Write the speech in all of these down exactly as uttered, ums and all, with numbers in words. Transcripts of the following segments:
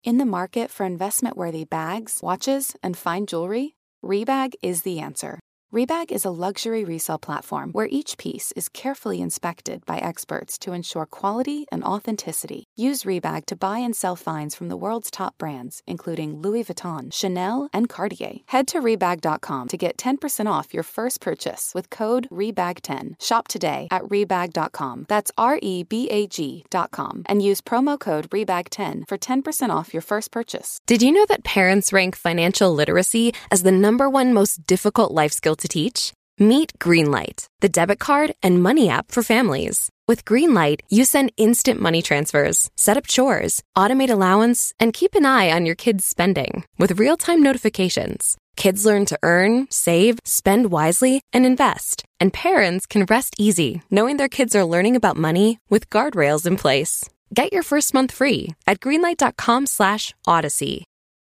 In the market for investment-worthy bags, watches, and fine jewelry, Rebag is the answer. Rebag is a luxury resale platform where each piece is carefully inspected by experts to ensure quality and authenticity. Use Rebag to buy and sell finds from the world's top brands, including Louis Vuitton, Chanel, and Cartier. Head to Rebag dot com to get ten percent off your first purchase with code rebag ten. Shop today at Rebag dot com. That's R E B A G dot com. And use promo code rebag ten for ten percent off your first purchase. Did you know that parents rank financial literacy as the number one most difficult life skill to teach? Meet Greenlight, the debit card and money app for families. With Greenlight, you send instant money transfers, set up chores, automate allowance, and keep an eye on your kids' spending with real-time notifications. Kids learn to earn, save, spend wisely, and invest. And parents can rest easy knowing their kids are learning about money with guardrails in place. Get your first month free at greenlight dot com slash odyssey.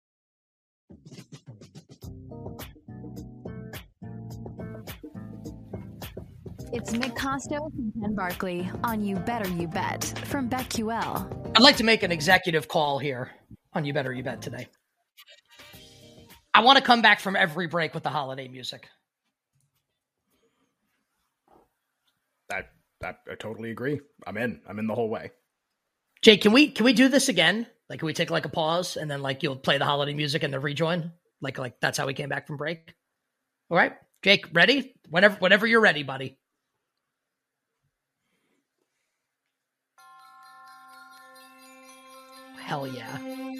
It's Nick Costos and Ken Barkley on You Better You Bet from BetQL. I'd like to make an executive call here on You Better You Bet today. I want to come back from every break with the holiday music. I, I, I totally agree. I'm in. I'm in the whole way. Jake, can we can we do this again? Like, can we take like a pause and then like you'll play the holiday music and then rejoin? Like, like that's how we came back from break. All right, Jake, ready? Whenever, whenever you're ready, buddy. Hell yeah.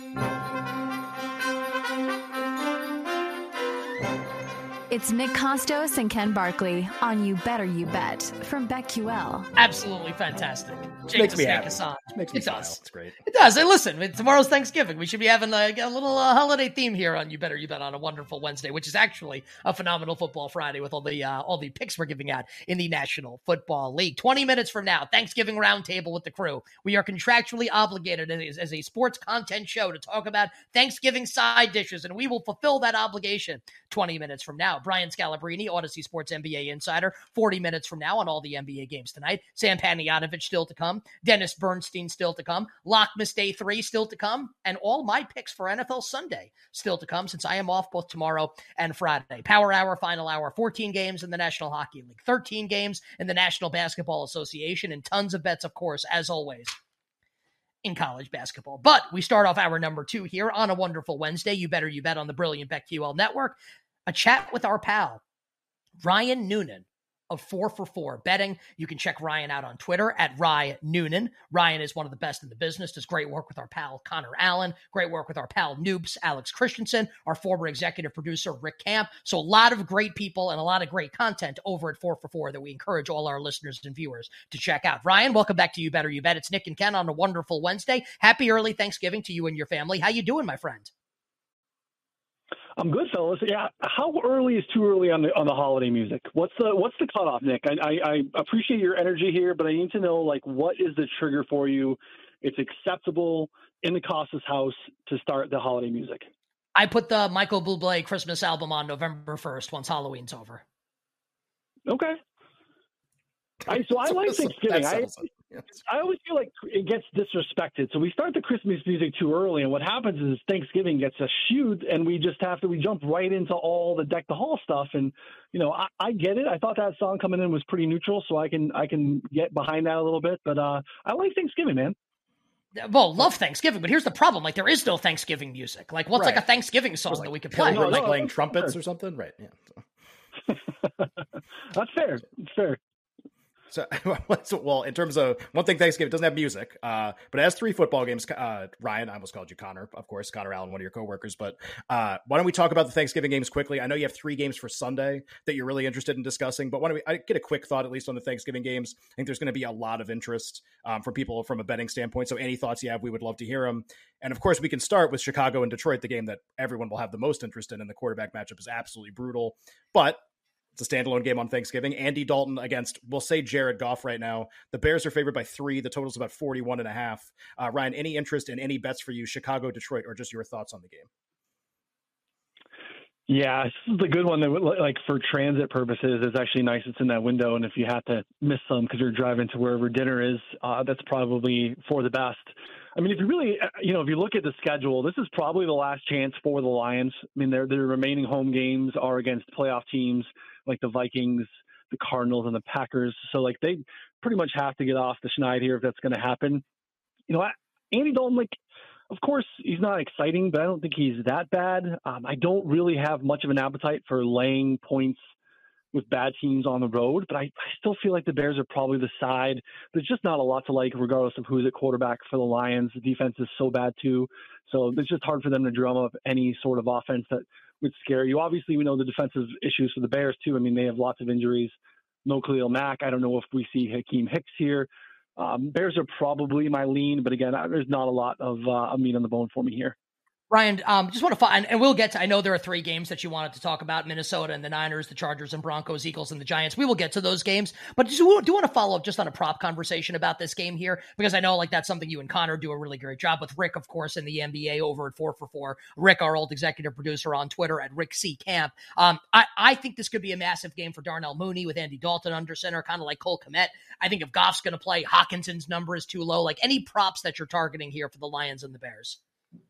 It's Nick Costos and Ken Barkley on You Better You Bet from BetQL. Absolutely fantastic. Jake Makes me happy. Hassan. It makes me It smile. does. It's great. It does. Hey, listen, tomorrow's Thanksgiving. We should be having like a little uh, holiday theme here on You Better You Bet on a wonderful Wednesday, which is actually a phenomenal football Friday with all the uh, all the picks we're giving out in the National Football League. twenty minutes from now, Thanksgiving roundtable with the crew. We are contractually obligated as, as a sports content show to talk about Thanksgiving side dishes, and we will fulfill that obligation twenty minutes from now. Brian Scalabrine, Odyssey Sports N B A Insider, forty minutes from now on all the N B A games tonight. Sam Panayotovich still to come. Dennis Bernstein still to come. Lockmas Day three still to come. And all my picks for N F L Sunday still to come since I am off both tomorrow and Friday. Power Hour, Final Hour, fourteen games in the National Hockey League, thirteen games in the National Basketball Association, and tons of bets, of course, as always, in college basketball. But we start off hour number two here on a wonderful Wednesday. You Better You Bet on the brilliant BetQL Network. A chat with our pal, Ryan Noonan of four for four Betting. You can check Ryan out on Twitter at Rye Noonan. Ryan is one of the best in the business, does great work with our pal Connor Allen, great work with our pal Noobs, Alex Christensen, our former executive producer Rick Camp. So a lot of great people and a lot of great content over at four for four that we encourage all our listeners and viewers to check out. Ryan, welcome back to You Better You Bet. It's Nick and Ken on a wonderful Wednesday. Happy early Thanksgiving to you and your family. How you doing, my friend? I'm good, fellas. Yeah, how early is too early on the on the holiday music? What's the what's the cutoff, Nick? I, I, I appreciate your energy here, but I need to know like what is the trigger for you? It's acceptable in the Costas house to start the holiday music. I put the Michael Bublé Christmas album on November first once Halloween's over. Okay. I, so I like Thanksgiving. I, I always feel like it gets disrespected. So we start the Christmas music too early, and what happens is Thanksgiving gets eschewed, and we just have to we jump right into all the Deck the Hall stuff. And you know, I, I get it. I thought that song coming in was pretty neutral, so I can I can get behind that a little bit. But uh, I like Thanksgiving, man. Well, love Thanksgiving, but here's the problem: like, there is no Thanksgiving music. Like, what's Right. like a Thanksgiving song like that we could play? Pilgrim, No, like no, playing that's trumpets fair. or something, right? Yeah. That's fair. It's fair. So, so, well, in terms of one thing, Thanksgiving it doesn't have music, uh, but it has three football games. Uh, Ryan, I almost called you Connor, of course, Connor Allen, one of your coworkers. But uh, why don't we talk about the Thanksgiving games quickly? I know you have three games for Sunday that you're really interested in discussing, but why don't we I get a quick thought at least on the Thanksgiving games? I think there's going to be a lot of interest um, from people from a betting standpoint. So any thoughts you have, we would love to hear them. And of course, we can start with Chicago and Detroit, the game that everyone will have the most interest in, and the quarterback matchup is absolutely brutal. But it's a standalone game on Thanksgiving. Andy Dalton against, we'll say Jared Goff right now. The Bears are favored by three. The total's about forty-one and a half. Uh, Ryan, any interest in any bets for you, Chicago, Detroit, or just your thoughts on the game? Yeah, this is the good one that, like, for transit purposes, it's actually nice. It's in that window, and if you have to miss some because you're driving to wherever dinner is, uh, that's probably for the best. I mean, if you really, you know, if you look at the schedule, this is probably the last chance for the Lions. I mean, their their remaining home games are against playoff teams like the Vikings, the Cardinals, and the Packers. So, like, they pretty much have to get off the schneid here if that's going to happen. You know, Andy Dalton, like, of course, he's not exciting, but I don't think he's that bad. Um, I don't really have much of an appetite for laying points with bad teams on the road, but I, I still feel like the Bears are probably the side. There's just not a lot to like, regardless of who's at quarterback for the Lions. The defense is so bad too, so it's just hard for them to drum up any sort of offense that would scare you. Obviously, we know the defensive issues for the Bears too. I mean, they have lots of injuries. No Khalil Mack. I don't know if we see Hakeem Hicks here. Um, Bears are probably my lean, but again, there's not a lot of uh, meat on the bone for me here. Ryan, um, just want to find, and we'll get to, I know there are three games that you wanted to talk about, Minnesota and the Niners, the Chargers and Broncos, Eagles and the Giants. We will get to those games, but just, do you want to follow up just on a prop conversation about this game here? Because I know like that's something you and Connor do a really great job with. Rick, of course, in the N B A over at four for four. Rick, our old executive producer on Twitter at Rick C. Camp. Um, I, I think this could be a massive game for Darnell Mooney with Andy Dalton under center, kind of like Cole Kmet. I think if Goff's going to play, Hawkinson's number is too low. Like any props that you're targeting here for the Lions and the Bears?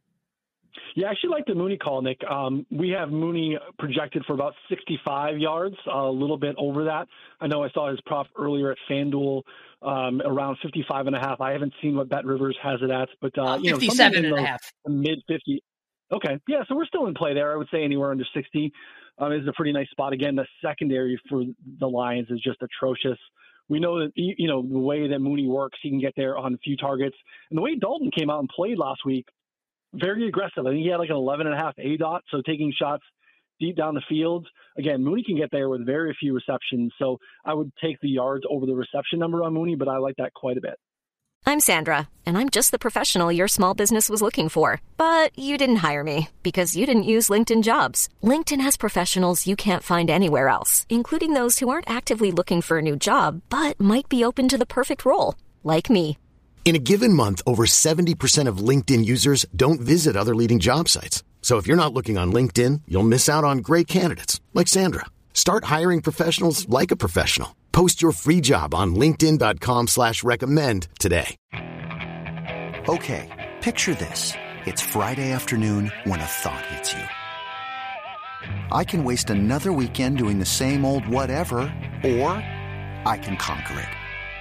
Yeah, I actually like the Mooney call, Nick. Um, we have Mooney projected for about sixty-five yards, a little bit over that. I know I saw his prop earlier at FanDuel um, around fifty-five and a half. I haven't seen what Bet Rivers has it at, but uh, you know, fifty-seven and a half, mid fifty. Okay, yeah, so we're still in play there. I would say anywhere under sixty um, is a pretty nice spot. Again, the secondary for the Lions is just atrocious. We know that, you know, the way that Mooney works, he can get there on a few targets. And the way Dalton came out and played last week, very aggressive. I think he had like an eleven and a half A DOT, so taking shots deep down the field. Again, Mooney can get there with very few receptions, so I would take the yards over the reception number on Mooney, but I like that quite a bit. I'm Sandra, and I'm just the professional your small business was looking for. But you didn't hire me because you didn't use LinkedIn Jobs. LinkedIn has professionals you can't find anywhere else, including those who aren't actively looking for a new job, but might be open to the perfect role, like me. In a given month, over seventy percent of LinkedIn users don't visit other leading job sites. So if you're not looking on LinkedIn, you'll miss out on great candidates like Sandra. Start hiring professionals like a professional. Post your free job on linkedin.com slash recommend today. Okay, picture this. It's Friday afternoon when a thought hits you. I can waste another weekend doing the same old whatever, or I can conquer it.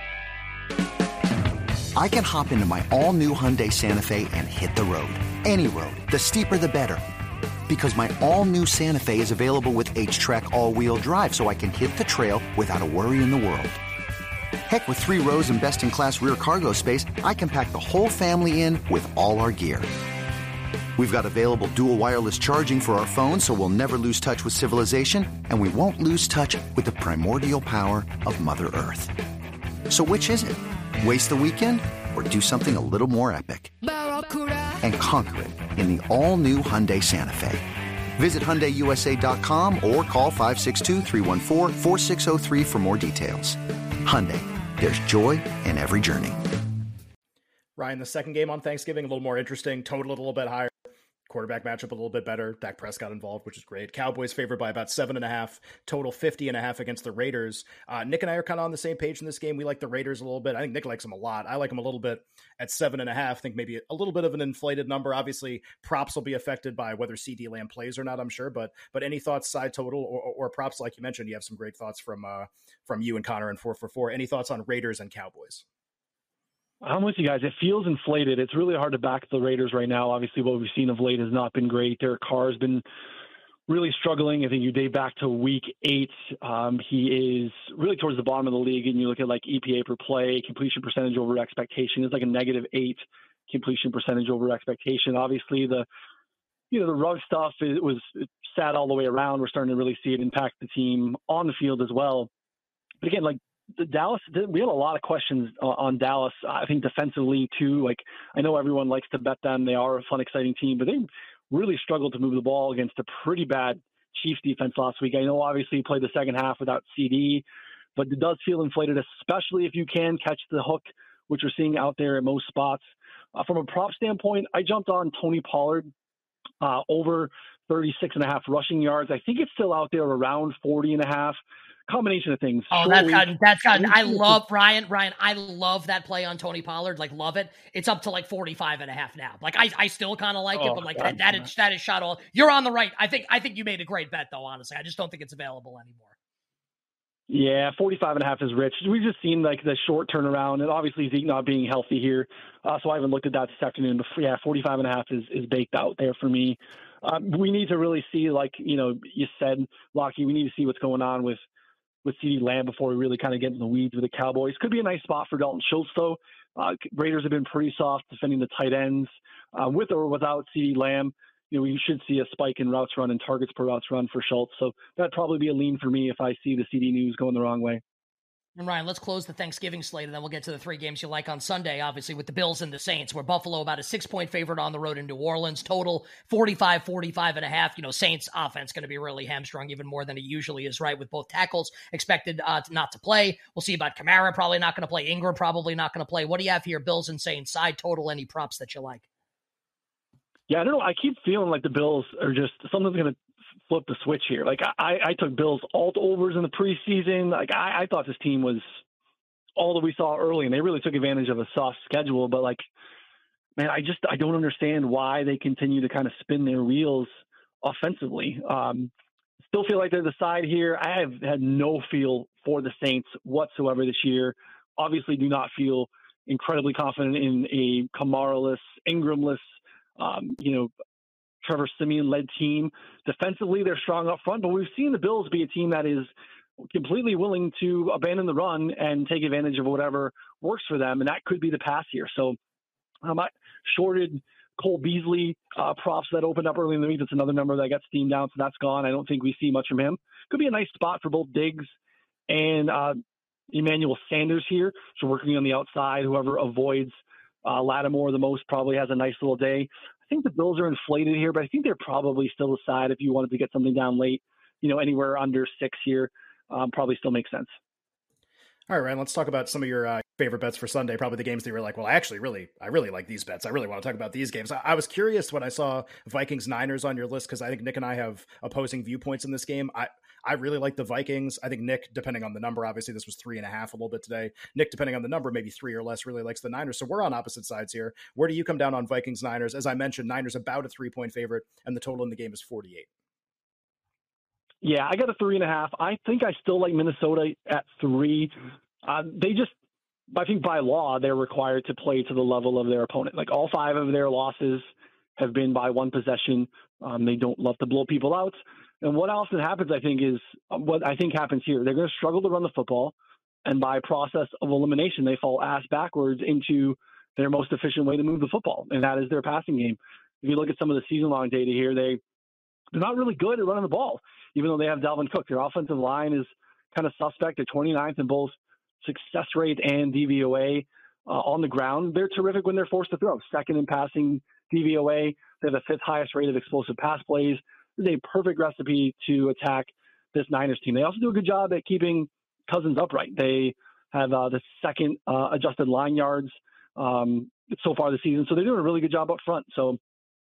I can hop into my all-new Hyundai Santa Fe and hit the road. Any road. The steeper, the better. Because my all-new Santa Fe is available with H-Track all-wheel drive, so I can hit the trail without a worry in the world. Heck, with three rows and best-in-class rear cargo space, I can pack the whole family in with all our gear. We've got available dual wireless charging for our phones, so we'll never lose touch with civilization, and we won't lose touch with the primordial power of Mother Earth. So which is it? Waste the weekend or do something a little more epic? And conquer it in the all-new Hyundai Santa Fe. Visit Hyundai U S A dot com or call five six two, three one four, four six zero three for more details. Hyundai, there's joy in every journey. Ryan, the second game on Thanksgiving, a little more interesting, total a little bit higher. Quarterback matchup a little bit better. Dak Prescott involved, which is great. Cowboys favored by about seven and a half, total fifty and a half against the Raiders. Uh, Nick and I are kind of on the same page in this game. We like the Raiders a little bit. I think Nick likes them a lot. I like them a little bit at seven and a half. I think maybe a little bit of an inflated number. Obviously, props will be affected by whether CeeDee Lamb plays or not, I'm sure. But but any thoughts, side total or, or props, like you mentioned, you have some great thoughts from uh, from you and Connor and four for four. Any thoughts on Raiders and Cowboys? I'm with you guys. It feels inflated. It's really hard to back the Raiders right now. Obviously, what we've seen of late has not been great. Derek Carr has been really struggling. I think you date back to week eight. Um, he is really towards the bottom of the league, and you look at like E P A per play, completion percentage over expectation. It's like a negative eight completion percentage over expectation. Obviously, the you know the rug stuff it was sad all the way around. We're starting to really see it impact the team on the field as well. But again, like. The Dallas, we had a lot of questions on Dallas. I think defensively too. Like I know everyone likes to bet them; they are a fun, exciting team, but they really struggled to move the ball against a pretty bad Chiefs defense last week. I know obviously he played the second half without C D, but it does feel inflated, especially if you can catch the hook, which we're seeing out there at most spots. Uh, from a prop standpoint, I jumped on Tony Pollard uh, over thirty-six and a half rushing yards. I think it's still out there around forty and a half. combination of things. Oh, Short that's week. gotten, that's gotten, I love Ryan, Ryan, I love that play on Tony Pollard. Like, love it. It's up to like forty-five and a half now. Like, I, I still kind of like oh, it, but like that, that is, that is shot all. You're on the right. I think, I think you made a great bet though, honestly. I just don't think it's available anymore. Yeah, forty-five and a half is rich. We've just seen like the short turnaround, and obviously Zeke not being healthy here. Uh, so I haven't looked at that this afternoon. But yeah, forty-five and a half is, is baked out there for me. Um, we need to really see, like, you know, you said, Lockie, we need to see what's going on with, with CeeDee Lamb before we really kind of get in the weeds with the Cowboys. Could be a nice spot for Dalton Schultz, though. Uh, Raiders have been pretty soft defending the tight ends. Uh, with or without CeeDee Lamb, you know, we should see a spike in routes run and targets per routes run for Schultz. So that'd probably be a lean for me if I see the C D news going the wrong way. And Ryan, let's close the Thanksgiving slate, and then we'll get to the three games you like on Sunday, obviously, with the Bills and the Saints, where Buffalo about a six-point favorite on the road in New Orleans, total forty-five, forty-five and a half. You know, Saints offense going to be really hamstrung even more than it usually is, right, with both tackles expected uh, not to play. We'll see about Kamara, probably not going to play. Ingram probably not going to play. What do you have here, Bills and Saints, side total, any props that you like? Yeah, I don't know. I keep feeling like the Bills are just – something's going to flip the switch here. Like, I, I took Bills alt overs in the preseason. Like, I, I thought this team was – all that we saw early, and they really took advantage of a soft schedule. But like, man, I just, I don't understand why they continue to kind of spin their wheels offensively. Um, still feel like they're the side here. I have had no feel for the Saints whatsoever this year. Obviously do not feel incredibly confident in a Kamara-less, Ingram-less, um, you know, Trevor Siemian-led team. Defensively, they're strong up front, but we've seen the Bills be a team that is completely willing to abandon the run and take advantage of whatever works for them, and that could be the pass here. So um, I shorted Cole Beasley uh, props that opened up early in the week. That's another number that got steamed down, so that's gone. I don't think we see much from him. Could be a nice spot for both Diggs and uh, Emmanuel Sanders here. So working on the outside, whoever avoids uh, Lattimore the most probably has a nice little day. I think the Bills are inflated here, but I think they're probably still a side if you wanted to get something down late, you know, anywhere under six here. Um, probably still makes sense. All right, Ryan, let's talk about some of your uh, favorite bets for Sunday. Probably the games that you were like, well, I actually really, I really like these bets. I really want to talk about these games. I, I was curious when I saw Vikings Niners on your list, because I think Nick and I have opposing viewpoints in this game. I, I really like the Vikings. I think Nick, depending on the number, obviously this was three and a half a little bit today. Nick, depending on the number, maybe three or less, really likes the Niners. So we're on opposite sides here. Where do you come down on Vikings Niners? As I mentioned, Niners about a three point favorite, and the total in the game is forty-eight. Yeah, I got a three and a half. I think I still like Minnesota at three. Uh, they just, I think by law, they're required to play to the level of their opponent. Like all five of their losses have been by one possession. Um, they don't love to blow people out. And what often happens, I think, is what I think happens here. They're going to struggle to run the football. And by process of elimination, they fall ass backwards into their most efficient way to move the football. And that is their passing game. If you look at some of the season-long data here, they, they're not really good at running the ball, even though they have Dalvin Cook. Their offensive line is kind of suspect. They're twenty-ninth in both success rate and D V O A uh, on the ground. They're terrific when they're forced to throw. Second in passing D V O A. They have the fifth highest rate of explosive pass plays. It's a perfect recipe to attack this Niners team. They also do a good job at keeping Cousins upright. They have uh, the second uh, adjusted line yards um, so far this season. So they're doing a really good job up front. So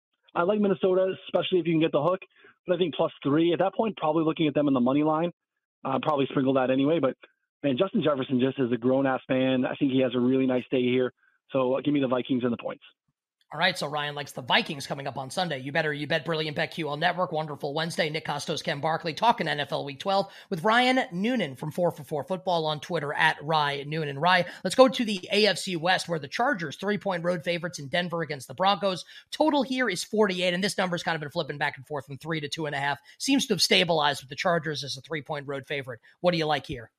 I like Minnesota, especially if you can get the hook. But I think plus three at that point, probably looking at them in the money line. Uh, probably sprinkle that anyway. But man, Justin Jefferson just is a grown-ass man. I think he has a really nice day here. So uh, give me the Vikings and the points. All right, so Ryan likes the Vikings coming up on Sunday. You better, you bet, Brilliant BetQL Network. Wonderful Wednesday. Nick Kostos, Ken Barkley talking N F L Week twelve with Ryan Noonan from four for four Football on Twitter at Rye Noonan. Rye, let's go to the A F C West, where the Chargers, three-point road favorites in Denver against the Broncos. Total here is forty-eight, and this number's kind of been flipping back and forth from three to two and a half. Seems to have stabilized with the Chargers as a three-point road favorite. What do you like here?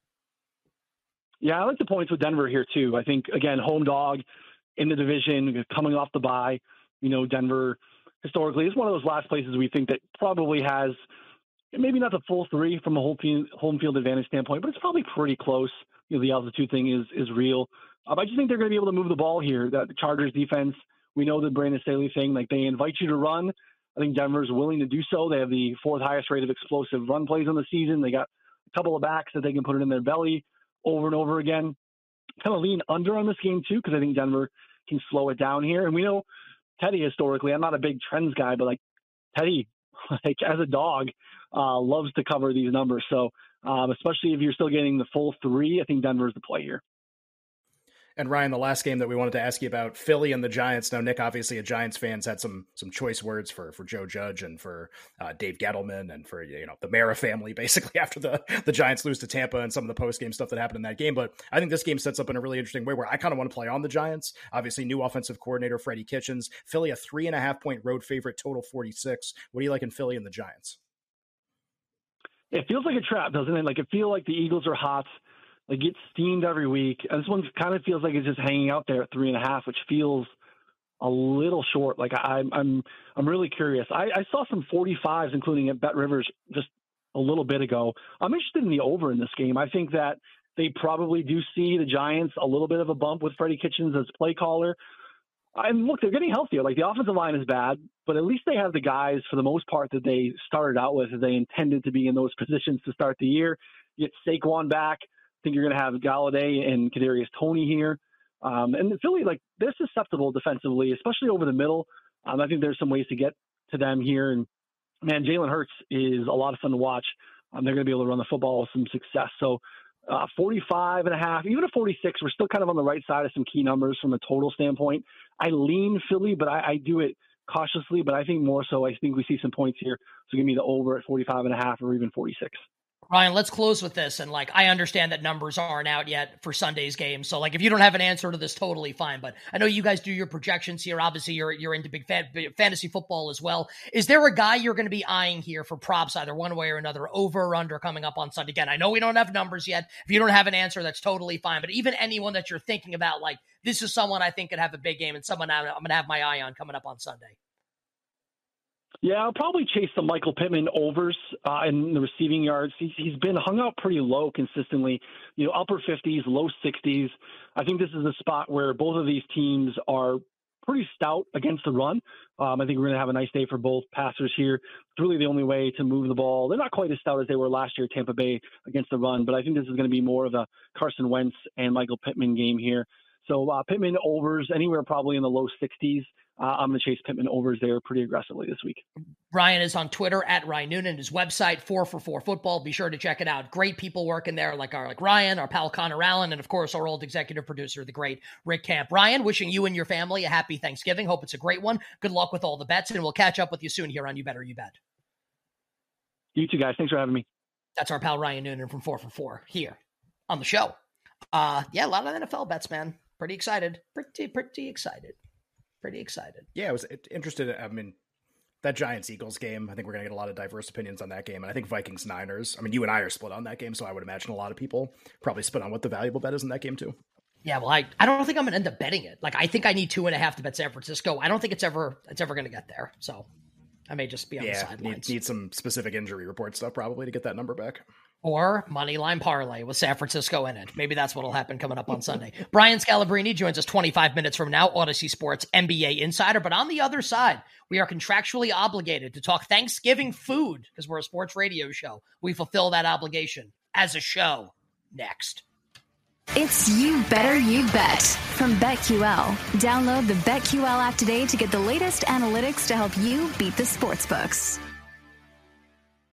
Yeah, I like the points with Denver here too. I think, again, home dog in the division, coming off the bye. You know, Denver historically is one of those last places we think that probably has maybe not the full three from a home field, home field advantage standpoint, but it's probably pretty close. You know, the altitude thing is is real. Um, I just think they're going to be able to move the ball here. That the Chargers defense, we know the Brandon Staley thing, like they invite you to run. I think Denver's willing to do so. They have the fourth highest rate of explosive run plays on the season. They got a couple of backs that they can put it in their belly over and over again. Kind of lean under on this game too, because I think Denver can slow it down here. And we know Teddy historically, I'm not a big trends guy, but like Teddy, like as a dog, uh, loves to cover these numbers. So um, especially if you're still getting the full three. I think Denver's the play here. And Ryan, the last game that we wanted to ask you about, Philly and the Giants. Now, Nick, obviously a Giants fan, had some some choice words for for Joe Judge and for uh, Dave Gettleman and for, you know, the Mara family, basically, after the, the Giants lose to Tampa and some of the post-game stuff that happened in that game. But I think this game sets up in a really interesting way where I kind of want to play on the Giants. Obviously, new offensive coordinator, Freddie Kitchens. Philly, a three and a half point road favorite, total forty-six. What do you like in Philly and the Giants? It feels like a trap, doesn't it? Like, it feels like the Eagles are hot. They get steamed every week. And this one kind of feels like it's just hanging out there at three and a half, which feels a little short. Like I, I'm, I'm really curious. I, I saw some forty-fives, including at Bet Rivers, just a little bit ago. I'm interested in the over in this game. I think that they probably do see the Giants a little bit of a bump with Freddie Kitchens as play caller. And look, they're getting healthier. Like, the offensive line is bad, but at least they have the guys for the most part that they started out with, that they intended to be in those positions to start the year. You get Saquon back. I think you're going to have Galladay and Kadarius Toney here. Um, and Philly, like, they're susceptible defensively, especially over the middle. Um, I think there's some ways to get to them here. And, man, Jalen Hurts is a lot of fun to watch. Um, they're going to be able to run the football with some success. So uh, forty-five and a half, even a forty-six, we're still kind of on the right side of some key numbers from a total standpoint. I lean Philly, but I, I do it cautiously. But I think more so, I think we see some points here. So give me the over at forty-five and a half or even forty-six. Ryan, let's close with this. And like, I understand that numbers aren't out yet for Sunday's game. So like, if you don't have an answer to this, totally fine. But I know you guys do your projections here. Obviously you're, you're into big fan, fantasy football as well. Is there a guy you're going to be eyeing here for props, either one way or another, over or under coming up on Sunday? Again, I know we don't have numbers yet. If you don't have an answer, that's totally fine. But even anyone that you're thinking about, like, this is someone I think could have a big game and someone I'm going to have my eye on coming up on Sunday. Yeah, I'll probably chase the Michael Pittman overs uh, in the receiving yards. He's, he's been hung out pretty low consistently, you know, upper fifties, low sixties. I think this is a spot where both of these teams are pretty stout against the run. Um, I think we're going to have a nice day for both passers here. It's really the only way to move the ball. They're not quite as stout as they were last year, Tampa Bay, against the run, but I think this is going to be more of a Carson Wentz and Michael Pittman game here. So uh, Pittman overs anywhere probably in the low sixties. Uh, I'm going to chase Pittman overs there pretty aggressively this week. Ryan is on Twitter at Ryan Noonan. His website, four for four football. Be sure to check it out. Great people working there, like our like Ryan, our pal Connor Allen, and of course our old executive producer, the great Rick Camp. Ryan, wishing you and your family a happy Thanksgiving. Hope it's a great one. Good luck with all the bets, and we'll catch up with you soon here on You Better You Bet. You too, guys. Thanks for having me. That's our pal Ryan Noonan from four for four here on the show. Uh, yeah, a lot of N F L bets, man. Pretty excited. Pretty, pretty excited. Pretty excited. Yeah, I was interested. I mean, that Giants-Eagles game, I think we're going to get a lot of diverse opinions on that game. And I think Vikings-Niners, I mean, you and I are split on that game, so I would imagine a lot of people probably split on what the valuable bet is in that game too. Yeah, well, I, I don't think I'm going to end up betting it. Like, I think I need two and a half to bet San Francisco. I don't think it's ever it's ever going to get there. So I may just be on yeah, the sidelines. Need, need some specific injury report stuff probably to get that number back. Or moneyline parlay with San Francisco in it. Maybe that's what'll happen coming up on Sunday. Brian Scalabrine joins us twenty-five minutes from now, Odyssey Sports N B A insider. But on the other side, we are contractually obligated to talk Thanksgiving food because we're a sports radio show. We fulfill that obligation as a show next. It's You Better You Bet from BetQL. Download the BetQL app today to get the latest analytics to help you beat the sportsbooks.